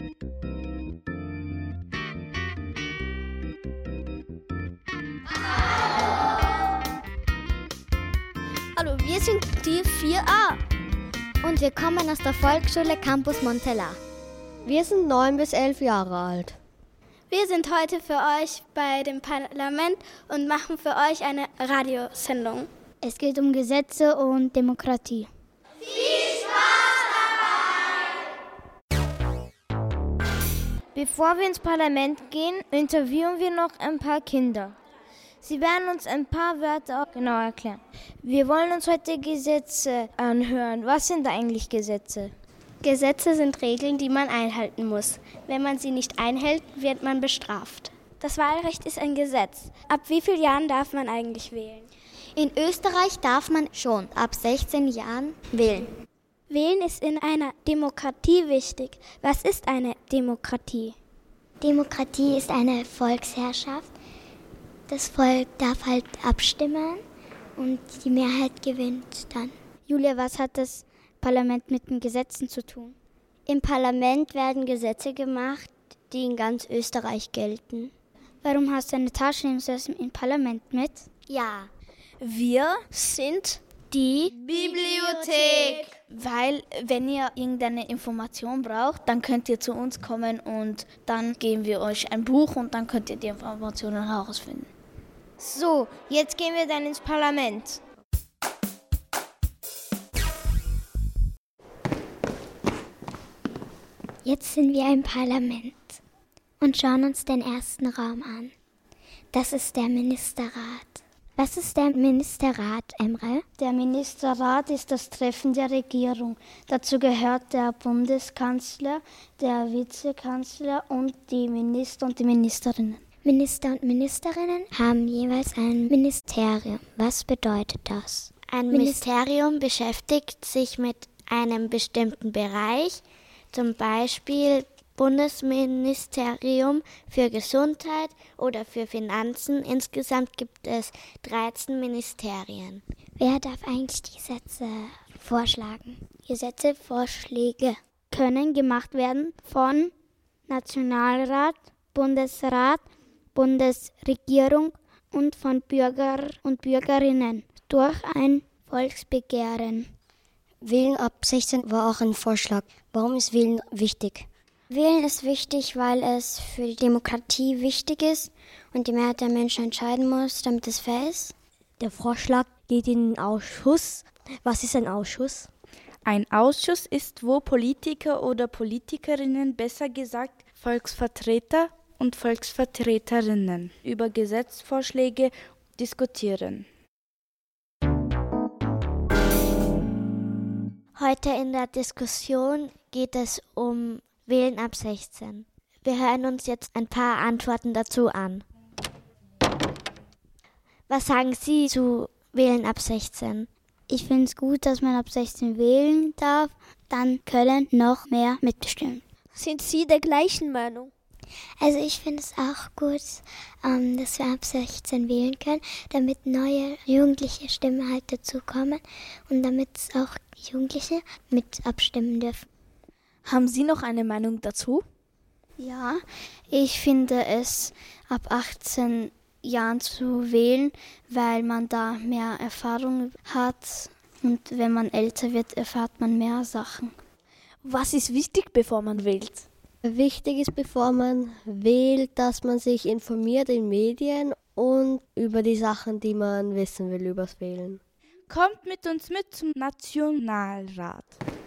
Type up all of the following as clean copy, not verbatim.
Hallo, wir sind die 4a und wir kommen aus der Volksschule Campus Montella. Wir sind 9 bis 11 Jahre alt. Wir sind heute für euch bei dem Parlament und machen für euch eine Radiosendung. Es geht um Gesetze und Demokratie. Viel Spaß dabei! Bevor wir ins Parlament gehen, interviewen wir noch ein paar Kinder. Sie werden uns ein paar Wörter genau erklären. Wir wollen uns heute Gesetze anhören. Was sind eigentlich Gesetze? Gesetze sind Regeln, die man einhalten muss. Wenn man sie nicht einhält, wird man bestraft. Das Wahlrecht ist ein Gesetz. Ab wie vielen Jahren darf man eigentlich wählen? In Österreich darf man schon ab 16 Jahren wählen. Wählen ist in einer Demokratie wichtig. Was ist eine Demokratie? Demokratie ist eine Volksherrschaft. Das Volk darf halt abstimmen und die Mehrheit gewinnt dann. Julia, was hat das Parlament mit den Gesetzen zu tun? Im Parlament werden Gesetze gemacht, die in ganz Österreich gelten. Warum hast du eine Taschenmesser im Parlament mit? Ja. Wir sind die Bibliothek. Weil, wenn ihr irgendeine Information braucht, dann könnt ihr zu uns kommen und dann geben wir euch ein Buch und dann könnt ihr die Informationen herausfinden. So, jetzt gehen wir dann ins Parlament. Jetzt sind wir im Parlament und schauen uns den ersten Raum an. Das ist der Ministerrat. Was ist der Ministerrat, Emre? Der Ministerrat ist das Treffen der Regierung. Dazu gehört der Bundeskanzler, der Vizekanzler und die Minister und die Ministerinnen. Minister und Ministerinnen haben jeweils ein Ministerium. Was bedeutet das? Ein Ministerium beschäftigt sich mit einem bestimmten Bereich, zum Beispiel Bundesministerium für Gesundheit oder für Finanzen. Insgesamt gibt es 13 Ministerien. Wer darf eigentlich die Gesetze vorschlagen? Gesetzevorschläge können gemacht werden von Nationalrat, Bundesrat, Bundesregierung und von Bürger und Bürgerinnen durch ein Volksbegehren. Wählen ab 16 war auch ein Vorschlag. Warum ist Wählen wichtig? Wählen ist wichtig, weil es für die Demokratie wichtig ist und die Mehrheit der Menschen entscheiden muss, damit es fair ist. Der Vorschlag geht in den Ausschuss. Was ist ein Ausschuss? Ein Ausschuss ist, wo Politiker oder Politikerinnen, besser gesagt Volksvertreter und Volksvertreterinnen, über Gesetzesvorschläge diskutieren. Heute in der Diskussion geht es um Wählen ab 16. Wir hören uns jetzt ein paar Antworten dazu an. Was sagen Sie zu Wählen ab 16? Ich finde es gut, dass man ab 16 wählen darf. Dann können noch mehr mitbestimmen. Sind Sie der gleichen Meinung? Also ich finde es auch gut, dass wir ab 16 wählen können, damit neue jugendliche Stimmen halt dazukommen und damit auch Jugendliche mit abstimmen dürfen. Haben Sie noch eine Meinung dazu? Ja, ich finde es ab 18 Jahren zu wählen, weil man da mehr Erfahrung hat und wenn man älter wird, erfährt man mehr Sachen. Was ist wichtig, bevor man wählt? Wichtig ist, bevor man wählt, dass man sich informiert in Medien und über die Sachen, die man wissen will, übers Wählen. Kommt mit uns mit zum Nationalrat.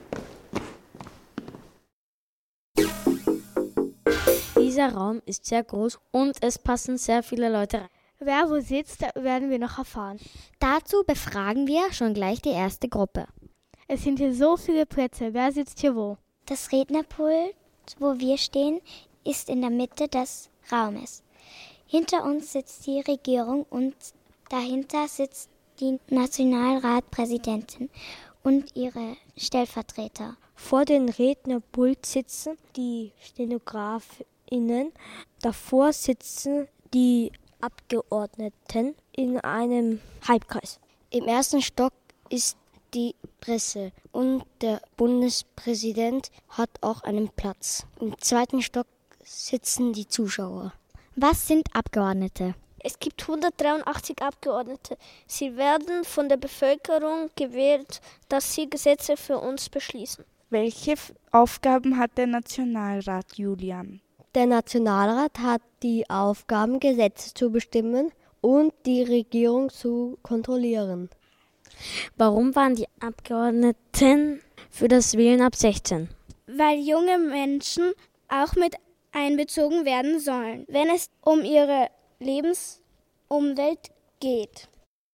Dieser Raum ist sehr groß und es passen sehr viele Leute rein. Wer wo sitzt, werden wir noch erfahren. Dazu befragen wir schon gleich die erste Gruppe. Es sind hier so viele Plätze. Wer sitzt hier wo? Das Rednerpult, wo wir stehen, ist in der Mitte des Raumes. Hinter uns sitzt die Regierung und dahinter sitzt die Nationalratpräsidentin und ihre Stellvertreter. Vor dem Rednerpult sitzen die StenografInnen, davor sitzen die Abgeordneten in einem Halbkreis. Im ersten Stock ist die Presse und der Bundespräsident hat auch einen Platz. Im 2. Stock sitzen die Zuschauer. Was sind Abgeordnete? Es gibt 183 Abgeordnete. Sie werden von der Bevölkerung gewählt, dass sie Gesetze für uns beschließen. Welche Aufgaben hat der Nationalrat, Julian? Der Nationalrat hat die Aufgaben, Gesetze zu bestimmen und die Regierung zu kontrollieren. Warum waren die Abgeordneten für das Wählen ab 16? Weil junge Menschen auch mit einbezogen werden sollen, wenn es um ihre Lebensumwelt geht.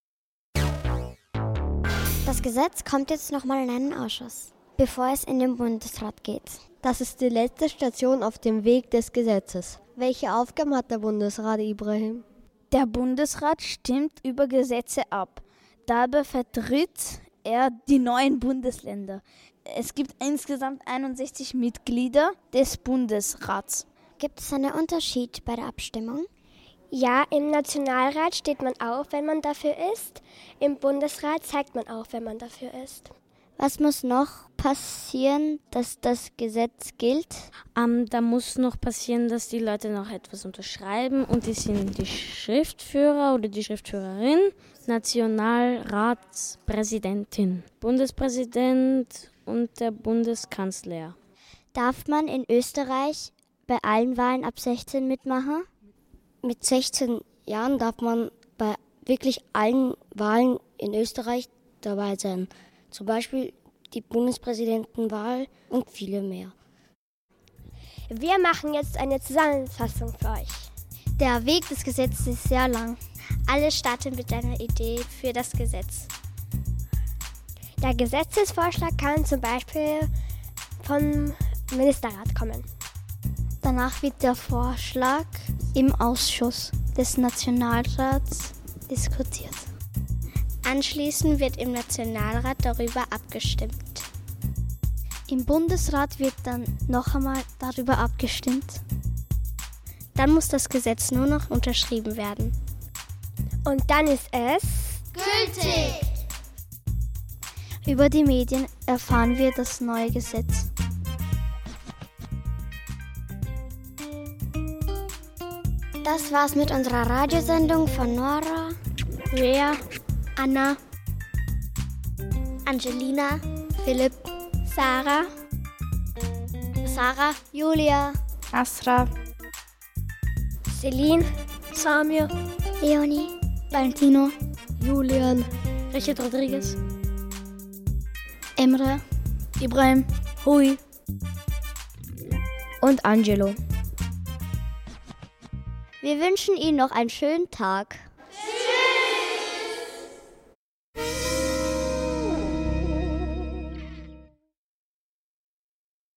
Das Gesetz kommt jetzt nochmal in einen Ausschuss, bevor es in den Bundesrat geht. Das ist die letzte Station auf dem Weg des Gesetzes. Welche Aufgaben hat der Bundesrat, Ibrahim? Der Bundesrat stimmt über Gesetze ab. Dabei vertritt er die neuen Bundesländer. Es gibt insgesamt 61 Mitglieder des Bundesrats. Gibt es einen Unterschied bei der Abstimmung? Ja, im Nationalrat steht man auf, wenn man dafür ist. Im Bundesrat zeigt man auf, wenn man dafür ist. Was muss noch passieren, dass das Gesetz gilt? Da muss noch passieren, dass die Leute noch etwas unterschreiben und die sind die Schriftführer oder die Schriftführerin, Nationalratspräsidentin, Bundespräsident und der Bundeskanzler. Darf man in Österreich bei allen Wahlen ab 16 mitmachen? Mit 16 Jahren darf man bei wirklich allen Wahlen in Österreich dabei sein. Zum Beispiel die Bundespräsidentenwahl und viele mehr. Wir machen jetzt eine Zusammenfassung für euch. Der Weg des Gesetzes ist sehr lang. Alle starten mit einer Idee für das Gesetz. Der Gesetzesvorschlag kann zum Beispiel vom Ministerrat kommen. Danach wird der Vorschlag im Ausschuss des Nationalrats diskutiert. Anschließend wird im Nationalrat darüber abgestimmt. Im Bundesrat wird dann noch einmal darüber abgestimmt. Dann muss das Gesetz nur noch unterschrieben werden. Und dann ist es gültig. Über die Medien erfahren wir das neue Gesetz. Das war's mit unserer Radiosendung von Nora, Rea, Anna, Angelina, Philipp, Sarah, Julia, Asra, Celine, Samuel, Leonie, Valentino, Julian, Richard Rodriguez, Emre, Ibrahim, Hui und Angelo. Wir wünschen Ihnen noch einen schönen Tag.